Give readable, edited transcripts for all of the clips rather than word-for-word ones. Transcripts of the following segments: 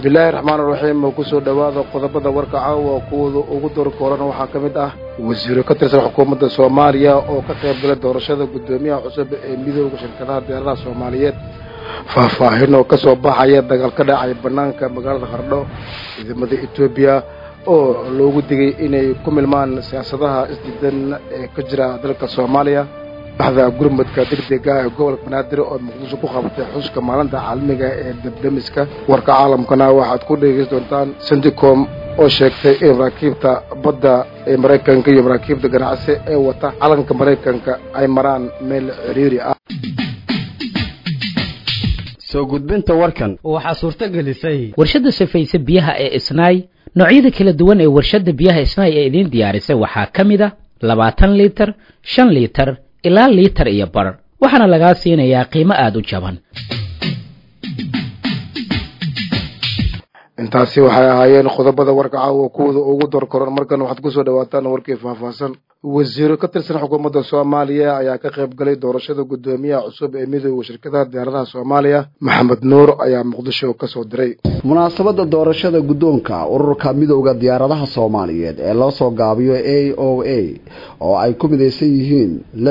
بسم الله الرحمن الرحيم وكسو دواada qodobada warka caawa kuwada ugu doorkoorana waxaa kamid ah wasiiro ka tirsan xukuumadda Soomaaliya oo ka qayb galay doorashada gudoomiyaha cusub ee midowga shirkadaha diyaaradaha Soomaaliyeed faahfaahin oo ka soo baxaya dagaal ka dhacay banaanka magaalada Qardho ciidamada Itoobiya oo loogu digay inay ku milmaan siyaasadaha isdiidan ee ka jira dalka Soomaaliya بعد قرمت كدقدقة قول بنادر أو مقدس كوخبت حسك مالندا عالمية دبلمسكا ورك عالم كنا واحد كل يجلس دونتان سندكم أو شكل إمراكيبتا بدا إمريكان كي إمراكيبتا جناسة وتا عالم كإمريكان كأي مران مل ريري soo gudbinta warkan waxa suurta gelisay warshada safaysa biyaha ee Isnaay noocyada kala duwan ee warshada biyaha Isnaay ee idin diyaarisay waxa kamid ah 20 litir 5 litir ilaa litir iyo bar waxaana laga siinayaa qiimo aad u jaban intaasi waxay ahaayeen qodobada warka caawa kuwada ugu doorkoran markan waxaad ku soo dhawaataan warkii faahfaahsan wasiiro ka tirsan xukuumadda Soomaaliya ayaa ka qayb galay doorashada gudoomiyaha cusub ee midowga shirkadaha diyaaradaha Soomaaliya Maxamed Nuur ayaa Muqdisho ka soo diray munaasabada doorashada gudoonka ururka midowga diyaaradaha Soomaaliyeed ee loo soo gaabiyo AOA oo ay ku mideysan yihiin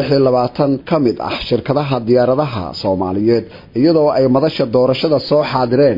26 kamid ah shirkadaha diyaaradaha Soomaaliyeed iyadoo ay madasha doorashada soo xaadireen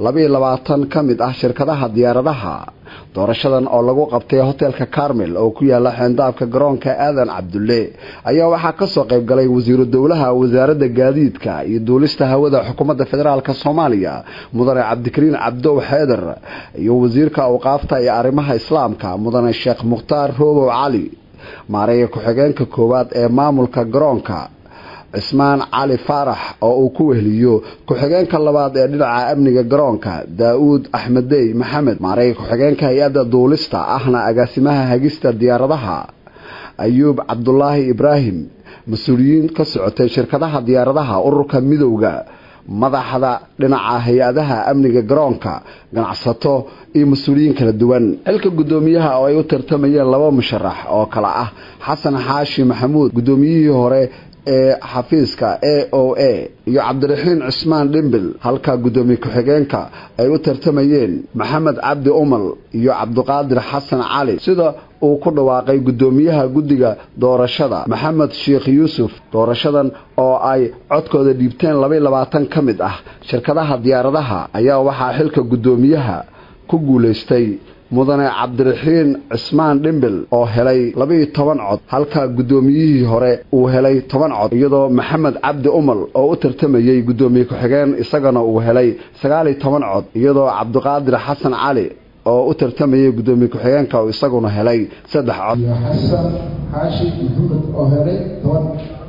22 kamid ah shirkadaha diyaaradaha doorashadan oo lagu qabtay hotelka Carmel oo ku yaala xeendabka garoonka Aadan Cabdulle ayaa waxa ka soo qayb galay wasiiro dawlaha wasaaradda gaadiidka iyo duulista hawada xukuumadda federaalka Soomaaliya mudane Cabdikariin Cabdow Xeedar iyo wasiirka awqaafta iyo arrimaha islaamka mudane Sheekh Mukhtaar Roobo Cali maareeya ku-xigeenka koowaad ee maamulka garoonka Ismaan Cali Farax oo uu ku wehliyo ku-xigeenka labaad ee dhinaca amniga garoonka Daawud Axmedey Maxamed maareeya ku-xigeenka hay'adda duulista ahna agaasimaha hagista diyaaradaha Ayuub Cabdullaahi Ibraahim mas'uuliyiin ka socotay shirkadaha diyaaradaha ururka midowga madaxda dhinaca hay'adaha amniga garoonka ganacsato iyo mas'uuliyiin kala duwan halka gudoomiyaha oo ay u tartamayeen laba musharax oo kala ah Xasan Xaashi Maxamuud gudoomiyihii hore ee xafiiska AOA iyo Cabdiraxiin Cismaan Dhimbil halka gudoomiye ku-xigeenka ay u tartamayeen Maxamed Cabdi Umal iyo Cabduqaadir Xasan Cali sida uu ku dhawaaqay gudoomiyaha guddiga doorashada Maxamed Sheekh Yuusuf doorashadan oo ay codkooda dhiibteen 22 kamid ah shirkadaha diyaaradaha ayaa waxa xilka gudoomiyaha ku guuleystay mudane Cabdiraxiin Cismaan Dhimbil oo helay 12 cod halka gudoomiyihii hore uu helay 10 cod iyadoo Maxamed Cabdi Umal oo u tartamayay gudoomiye ku-xigeen isagana uu helay 19 cod iyadoo Cabduqaadir Xasan Cali oo u tartamayay gudoomiye ku-xigeenka oo isaguna helay 3 cod Xasan Xaashi Maxamed oo helay 10 cod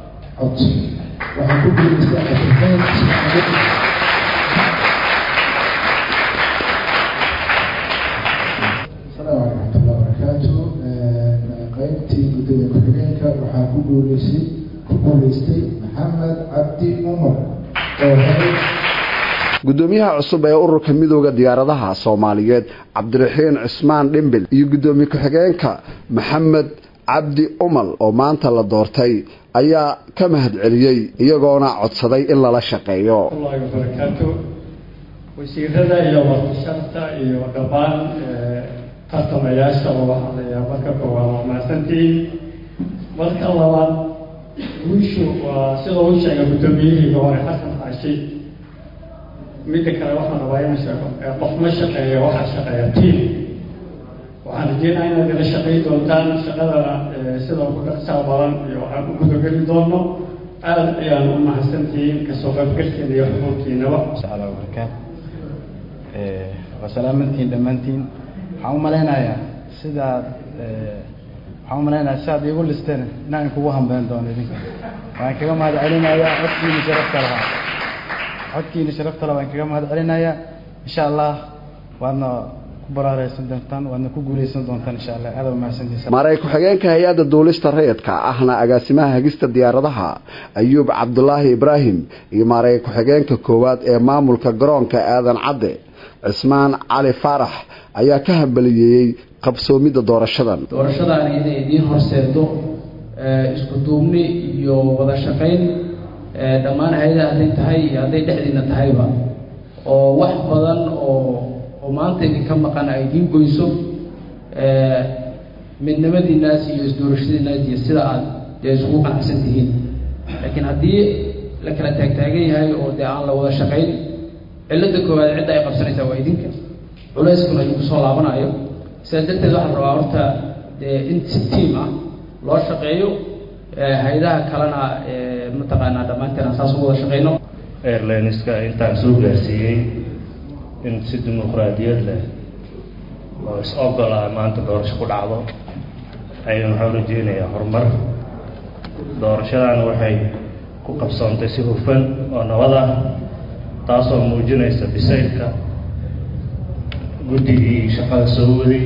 waxa ku guuleystay Cabdiraxiin Cismaan qaybtii gudoomiye ku-xigeenka waxaa ku guuleystay Maxamed Cabdi Umar oo helay gudoomiyaha cusub ee ururka midowga diyaaradaha Soomaaliyeed Cabdiraxiin Cismaan Dhimbil iyo gudoomiye ku-xigeenka Maxamed Cabdi Umal oo maanta la doortay ayaa ka mahadceliyay iyagoona codsaday in lala shaqeeyo wasiirada iyo warshada iyo dhabaan tartamayaasha oo waxa la yaabaa ka kooban maasantii marka labaad guushu waa sida uu sheegay gudoomiyihii hore Xasan Xaashi mid kale waxaan rabaa inaan sheego qof ma shaqeeyo waxa shaqeeya team waxaan rajeynayaa inaad la shaqeyn doontaan shaqada sida ugu dhaqsaha badan iyo waxaan u gudageli doono aad ayaan u mahadsantihiin ka soo qaybgalkeena iyo xuquuqdiinaba salaam barakaat wasalaamantiin dhammaantiin waxaan u maleynayaa sidaad iigu listeen inaan kugu hambeyn doono idinka waan kaga mahad celinayaa codkiina sharafta lahaa waan kaga mahad celinayaa insha Allah waadna ku baraaraysan doontaan waadna ku guuleysan doontaan insha Allah aad u mahadsantihiin maareeya ku-xigeenka hay'adda duulista rayidka ahna agaasimaha hagista diyaaradaha Ayuub Cabdullaahi Ibraahim iyo maareeya ku-xigeenka koowaad ee maamulka garoonka Aadan Cabde Ismaan Cali Farax ayaa ka hambaliyay qabsoomida doorashadan inay idin horseedo isku duubni iyo wada shaqeyn dhammaan hay'adaha hadday tahay iyo hadday dhexdiina tahayba oo wax badan oo oo maanta idinka maqan ay idiin goyso midnimadiinaas iyo isdoorashadiinaas iyo sida aad dee isugu qanacsan tihiin laakiin haddii la kala taagtaagan yahay oo dee aan la wada shaqayn cilada koowaad cidda ay qabsanaysaa waa idinka culeyskuna idinku soo laabanayo sidaas darteed waxaa la rabaa horta dee in si tiim ah loo shaqeeyo hay-adaha kalena mataqaanaa dhammaanteen aan saas ugu wada shaqeyno airlineska intaan soo gaarsiiyey in si dimuqraadiyad leh oo is-ogolaa maanta doorasho ku dhacdo ayaan waxaa rajeynayaa horumar doorashadan waxay ku qabsoontay si hufan oo nabad ah taasoo muujinaysa bisaylka guddigii shaqada soo waday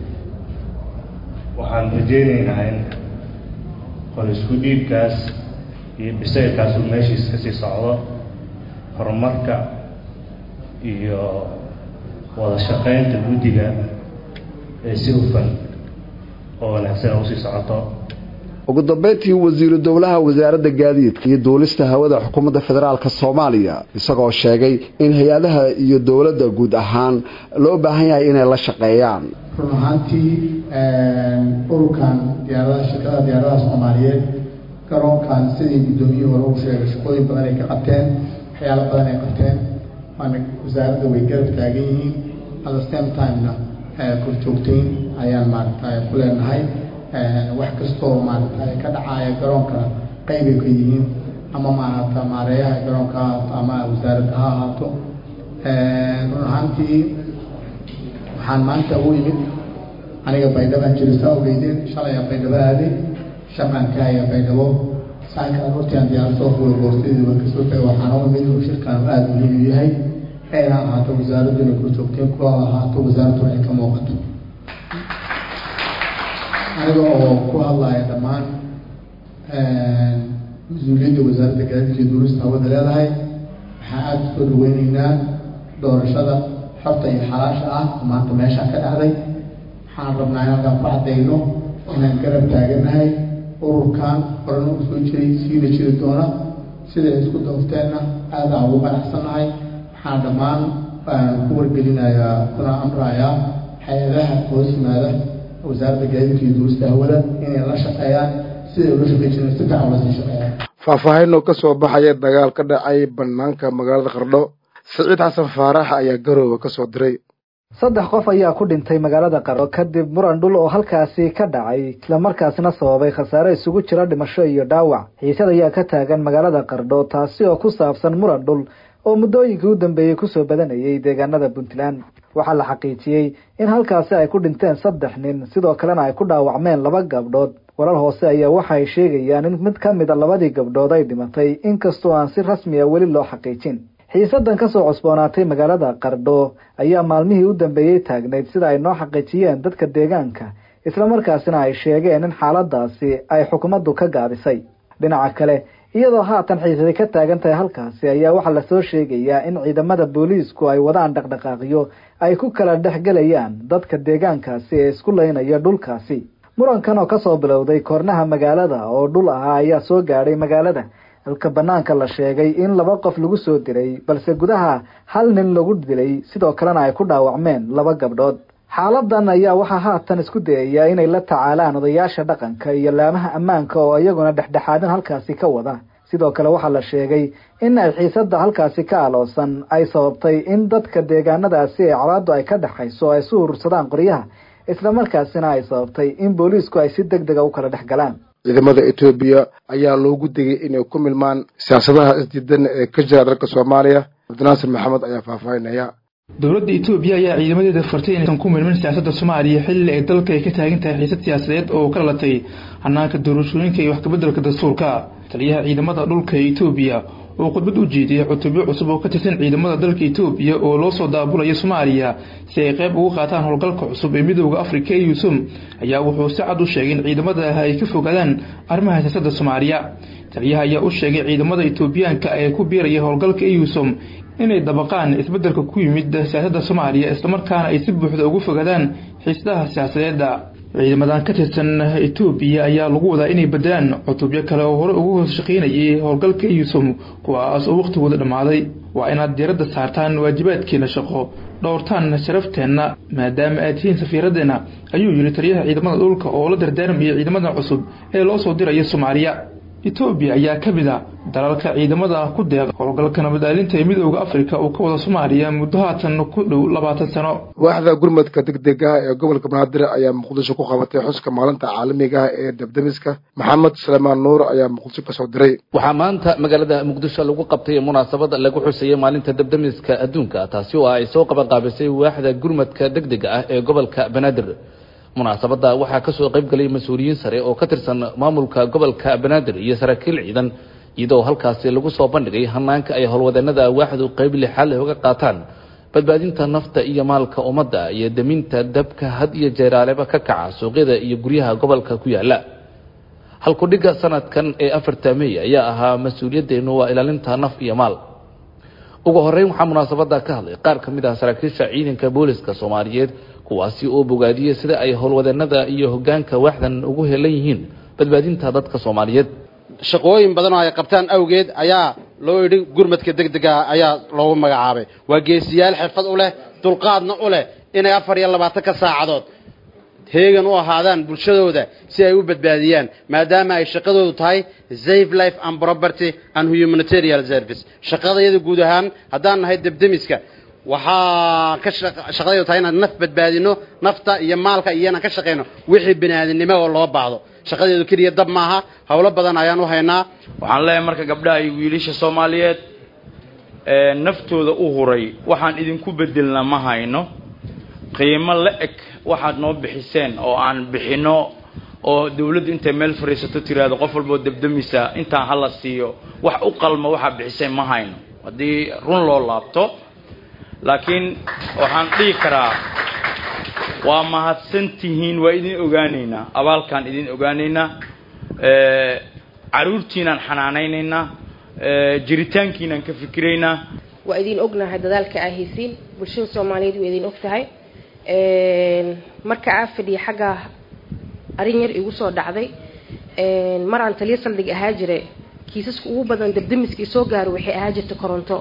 waxaan rajeynaynaa in qol isku dhiibkaas iyo bisaylkaas uu meeshiis kasii socdo horumarka iyo wada shaqaynta guddiga ee si hufan oo wanaagsan usii socoto ugu dambeyntii wasiiru dowlaha wasaaradda gaadiidka iyo duulista hawada xukuumadda federaalka Soomaaliya isagoo sheegay in hay'adaha iyo dowladda guud ahaan loo baahan yahay inay la shaqeeyaan runaantii ururkan shirkadaha diyaaradaha Soomaaliyeed garoonkan sidii gudoomiyihii hore u sheegay shaqooyin badan ay ka qabteen waxyaalo badan ay qabteen waana wasaaradda way garab taagan yihiin at the same time-na korjoogtayn ayaan maaragtay ku leenahay wax kastoo maaragtay ka dhacaya garoonka qayb ay ka yihiin ama maaragta maareeyaha garoonka ama wasaaradda ha ahaato run ahaantii waxaan maanta u yimid aniga baydhabo jirista ogeydeen shalay baydhabo aaday shaqan ka haya baydhabo saanka hortaan diyaarso boorteedii waan kasoo tagay waxaan u imid shirkan aada muhiim u yahay ayna ahaato wasaaraduna korjoogtayn ku ahaato wasaaraddu ay ka muuqato aniga oo ku hadlaya dhammaan mas-uuliyadda wasaaradda gaadiidka iyo duulista hawada leedahay waxaan aada usoo dhaweyneynaa doorashada xorta iyo xalaasha ah maanta meeshaan ka dhacday waxaan rabnaa in halkaan ku caddayno inaan garab taaganahay ururkan horena u soo jiray siina jiri doona siday isku doofteenna aada aan ugu qanacsannahay waxaan dhammaan ku wargelinayaa kuna amrayaa hay-adaha hoos yimaada wasaaradda gaadiidka iyo duulista hawada inay la shaqeeyaan siday ula shaqeyn jireen si fiican ula sii shaqeeyaan faahfaahin oo ka soo baxaya dagaal ka dhacay banaanka magaalada Qardho Saciid Xasan Faarax ayaa Garoowe ka soo diray 3 qof ayaa ku dhintay magaalada Qardho kadib muran dhul oo halkaasi ka dhacay isla markaasna sababay khasaare isugu jira dhimasho iyo dhaawac xiisad ayaa ka taagan magaalada Qardho taasi oo ku saabsan muran dhul oo muddooyinkii u dambeeyay ku soo badanayay deegaanada Puntland waxaa la xaqiijiyay in halkaasi ay ku dhinteen 3 nin sidoo kalena ay ku dhaawacmeen 2 gabdhood warar hoose ayaa waxay sheegayaan in mid ka mid ah 2 gabdhood ay dhimatay inkastoo aan si rasmi ah weli loo xaqiijin xiisadan ka soo cusboonaatay magaalada Qardho ayaa maalmihii u dambeeyay taagneyd sida ay noo xaqiijiyeen dadka deegaanka isla markaasina ay sheegeen in xaaladaasi ay xukuumaddu ka gaabisay dhinaca kale iyadoo haatan xiisada ka taagan tahay halkaasi ayaa waxa la soo sheegayaa in ciidamada booliisku ay wadaan dhaqdhaqaaqyo ay ku kala dhexgalayaan dadka deegaankaasi ee isku leynaya dhulkaasi murankan oo ka soo bilowday koornaha magaalada oo dhul ahaa ayaa soo gaadhay magaalada halka banaanka la sheegay in 2 qof lagu soo diray balse gudaha hal nin lagu dilay sidoo kalena ay ku dhaawacmeen 2 gabdhood xaaladan ayaa waxa haatan isku dayaya inay la tacaalaan odayaasha dhaqanka iyo laamaha ammaanka oo iyaguna dhexdhexaadin halkaasi ka wada sidoo kale waxa la sheegay in ay xiisada halkaasi ka aloosan ay sababtay in dadka deegaanadaasi ee calaadu ay ka dhaxayso ay soo urursadaan qoryaha isla markaasina ay sababtay in booliisku ay si degdeg ah u kala dhexgalaan ciidamada Itoobiya ayaa loogu digay inay ku milmaan siyaasadaha isdiidan ee ka jira dalka Soomaaliya Abdinaasir Maxamed ayaa faahfaahinaya dowladda Itoobiya ayaa ciidamadeeda fartay inaysan ku milmin siyaasadda Soomaaliya xilli ay dalka ay ka taagan tahay xiisad siyaasadeed oo kala latay hanaanka doorashooyinka iyo wax ka beddelka dastuurka taliyaha ciidamada dhulka ee Itoobiya oo khudbad u jeediyay cutubyo cusub oo ka tirsan ciidamada dalka Itoobiya oo loo soo daabulay Soomaaliya si ay qayb uga qaataan howlgalka cusub ee midowga Afrika ee USOM ayaa wuxuu si cad u sheegay in ciidamada ay ka fogaadaan arrimaha siyaasadda Soomaaliya taliyaha ayaa u sheegay ciidamada Itoobiyaanka ay ku biirayeen howlgalka ee USOM inay dabaqaan isbeddelka ku yimid siyaasadda Soomaaliya isla markaana ay si buuxda uga fogaadaan xiisadaha siyaasadeed ciidamadan ka tirsan Itoobiya ayaa lagu wadaa inay bedelaan cutubyo kale oo hore ugu shaqeynayay howlgalka USOM kuwaas oo waqtigooda dhamaaday waa inaad diiradda saartaan waajibaadkiina shaqo dhowrtaanna sharafteenna maadaama aad tihiin safiiraddeena ayuu yidhi taliyaha ciidamada dhulka oo la dardaarmayay ciidamada cusub ee loo soo dirayo Soomaaliya. Itoobiya ayaa ka mid ah dalalka ciidamada ku deeq howlgalka nabadaalinta ee Midowga Afrika oo ka wada Soomaaliya muddo haatan ku dhow 20 sano. waaxda gurmadka degdega ee gobolka Banaadir ayaa Muqdisho ku qabatay xuska maalinta caalamiga ah ee dabdamiska. Maxamed Suleymaan Nuur ayaa Muqdisho ka soo diray. waxaa maanta magaalada Muqdisho lagu qabtay munaasabad lagu xuseeyay maalinta dabdamiska adduunka taasi oo ay soo qaban qaabisay waaxda gurmadka degdega ah ee gobolka Banaadir. munaasabada waxaa ka soo qayb galay mas'uuliyiin sare oo ka tirsan maamulka gobolka Banaadir iyo saraakiil ciidan iyadoo halkaasi lagu soo bandhigay hanaanka ay howlwadeennada waaxdu qayb lixaad ah uga qaataan badbaadinta nafta iyo maalka ummadda iyo daminta dabka had iyo jeeraaleba ka kaca suuqyada iyo guryaha gobolka ku yaala. halku dhiga sanadkan ee 4 May ayaa ahaa mas'uuliyadeenu waa ilaalinta naf iyo maal. ugu horeyn waxaa munaasabada ka hadlay qaar ka mid ah saraakiisha ciidanka booliska Soomaaliyeed kuwaasi oo bogaadiyay sida ay howlwadeennada iyo hoggaanka waaxdan ugu helan yihiin badbaadinta dadka Soomaaliyeed. shaqooyin badan oo ay qabtaan awgeed ayaa loo yidhi gurmadka degdega ayaa loogu magacaabay. waa geesiyaal xirfad u leh dulqaadna u leh inay 24 saacadood heegan u ahaadaan bulshadooda si ay u badbaadiyaan maadaama ay shaqadoodu tahay save life and property and humanitarian service. shaqadayada guud ahaan haddaan nahay dabdamiska waxaa ka shaqadaydu tahay inaan naf badbaadino nafta iyo maalka iyana ka shaqeyno wixii bini'aadanimo oo loo baahdo. shaqadeedu kaliya dab maaha hawlo badan ayaan u haynaa. waxaan leeyahay marka gabdhaha iyo wiilasha Soomaaliyeed naftooda u huray waxaan idinku bedelna ma hayno qiimo la eg waxaad noo bixiseen oo aan bixino oo dawladdu intay meel fariisato tiraado qof walba dabdamisa inta hala siiyo wax u qalmo waxa bixiseen ma hayno hadii run loo laabto. laakiin waxaan dhigi karaa waa mahadsantihiin waa idin ogaanayna abaalkan idin ogaanayna caruurtiinaan xanaanaynayna jiritaankiinaan ka fikirayna waa idin ognahay dadaalka ay haysiin bulshada Soomaaliyeed waa idin ogtahay marka aan fadhiyo xagga arin yar igu soo dhacday mar aan taliye saldhig ahaa jiray kiisaska ugu badan dabdamiskii soo gaaro waxay ahaa jirtay koronto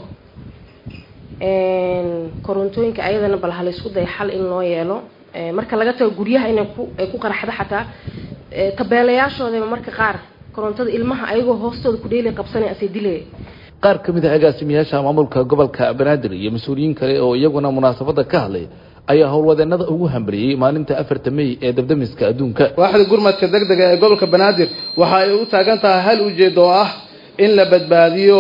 korontooyinka ayadana bal hal isku day xal in loo yeelo marka laga tago guryaha inay ku qaraxdo xataa tabeelayaashooda marka qaar korontada ilmaha ayagoo hoostooda ku dheelay qabsanay asay dilay. qaar ka mid ah agaasimayaasha maamulka gobolka Banaadir iyo mas'uuliyiin kale oo iyaguna munaasabada ka hadlay ayaa howlwadeennada ugu hambaliyay maalinta 4 May ee dabdamiska adduunka. waaxda gurmadka degdega ee gobolka Banaadir waxa ay u taagan tahay hal ujeedo ah in la badbaadiyo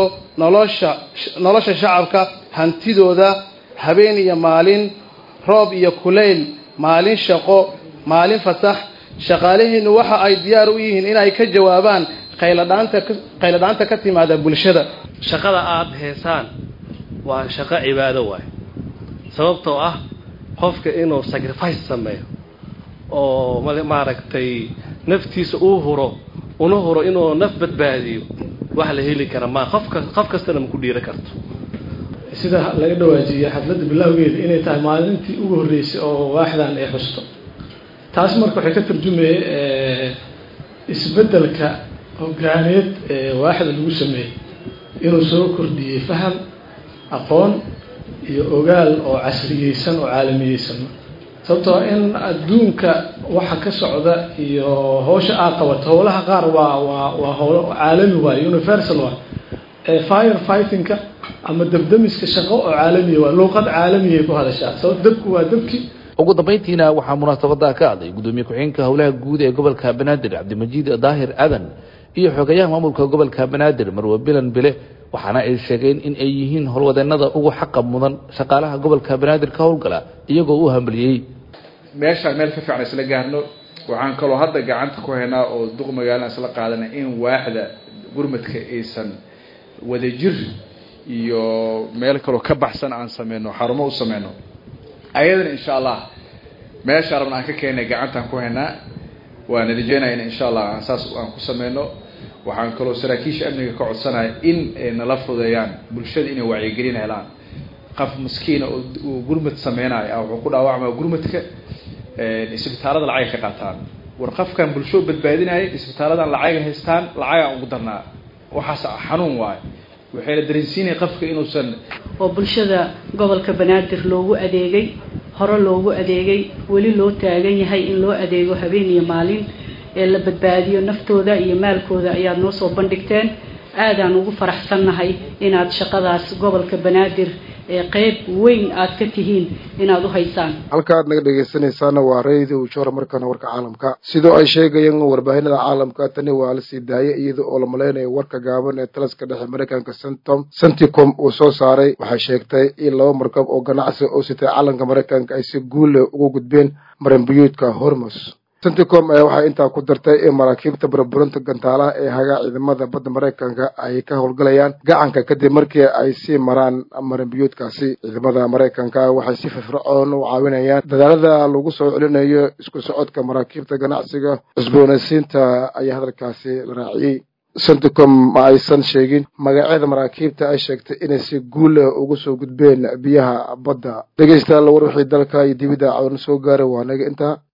nolosha shacabka hantidooda habeen iyo maalin roob iyo kuleyl maalin shaqo maalin fasax. shaqaalaheenu waxa ay diyaar u yihiin in ay ka jawaabaan qayladhaanta ka timaada bulshada. shaqada aad heesaan waa shaqo cibaado waay sababtoo ah qofka inuu sacrifice sameeyo oo maaragtay naftiisa uu huro una huro inuu naf badbaadiyo wax la heli kara ma qof kastana ma ku dhiira karto. sida laga dhawaajiyay xafladda bilowgeeda inay tahay maalintii ugu horeysay oo waaxdan ay xusto taas marka waxay ka tarjumayay isbeddelka hogaaneed ee waaxda lagu sameeyay inuu soo kordhiyay faham aqoon iyo ogaal oo casriyeysan oo caalamiyeysan sababtoo in adduunka waxa ka socda iyo hawsha aad qabato howlaha qaar waa howlo caalami waa universal waa fire fightingka ama dabdamiska shaqo oo caalami waa luqad caalami ah ku hadashaa sabab dabku waa dabki. ugu dambeyntiina waxaa munaasabada ka hadlay gudoomiye ku-xigeenka howlaha guud ee gobolka Banaadir Cabdimajiid Daahir Aadan iyo xogayaha maamulka gobolka Banaadir Marwo Bilan Bile waxaana ay sheegeen in ay yihiin howlwadeennada ugu xaq mudan shaqaalaha gobolka Banaadir ka howlgala iyagoo u hambaliyay meesha meel ka fiican isla gaarno. waxaan kaloo hadda gacanta ku haynaa oo duq magaalada isla qaadana in waaxda gurmadka aysan wadajir iyo meel kaloo ka baxsan aan sameeyno xarumo u sameeyno ayadana insha Allah meesha rabnaa ka keenay gacantan ku haynaa waan rajaynayaa in insha Allah asaas aan ku sameeyno. waxaan kaloo saraakiisha amniga ka codsanahay in ay nala fudeeyaan bulshada inay wacyigelin helaan. qof miskiin oo gurmad sameynaya wuxuu ku dhaawacmaa gurmadka isbitaalada lacag ka qaataan war qofkan bulshada badbaadinaya isbitaaladan lacag haystaan lacag aan ugu darnaa waxaas xanuun waay waxayna dareensiinaya qofka inuusan oo bulshada gobolka Banaadir loogu adeegay hore loogu adeegay weli loo taagan yahay in loo adeego habeen iyo maalin ee la badbaadiyo naftooda iyo maalkooda ayaa noo soo bandhigteen aadaan ugu faraxsanahay inaad shaqadaas gobolka Banaadir ee qayb weyn aad ka tihiin inaad u haysaan halkaad naga dhageysanaysaana waa radio Joor markana warka caalamka sidoo ay sheegayeen warbaahinada caalamka tani waa la sii daayay iyadoo oo la maleynayo warka gaaban ee talaska dhexe Mareykanka Centicom uu soo saaray waxay sheegtay in laba markab oo ganacsi oo sitay calanka Mareykanka ay si guul leh ugu gudbeen marinbiyoodka Hormuz Centicom waxay intaa ku dartay in maraakiibta burburinta gantaalaha ee haga ciidamada badda Mareykanka ay ka howlgalayaan gacanka kadib markii ay sii maraan marinbiyoodkaasi ciidamada Mareykanka waxay si firfircoon u caawinayaan dadaalada lagu soo celinayo isku socodka maraakiibta ganacsiga cusboonaysiinta ayaa hadalkaasi la raaciyay Centicom ma aysan sheegin magacyada maraakiibta ay sheegtay inay si guul leh ugu soo gudbeen biyaha badda dhageystayaal war wixii dalka iyo dibadda caawin soo gaaray waa naga inta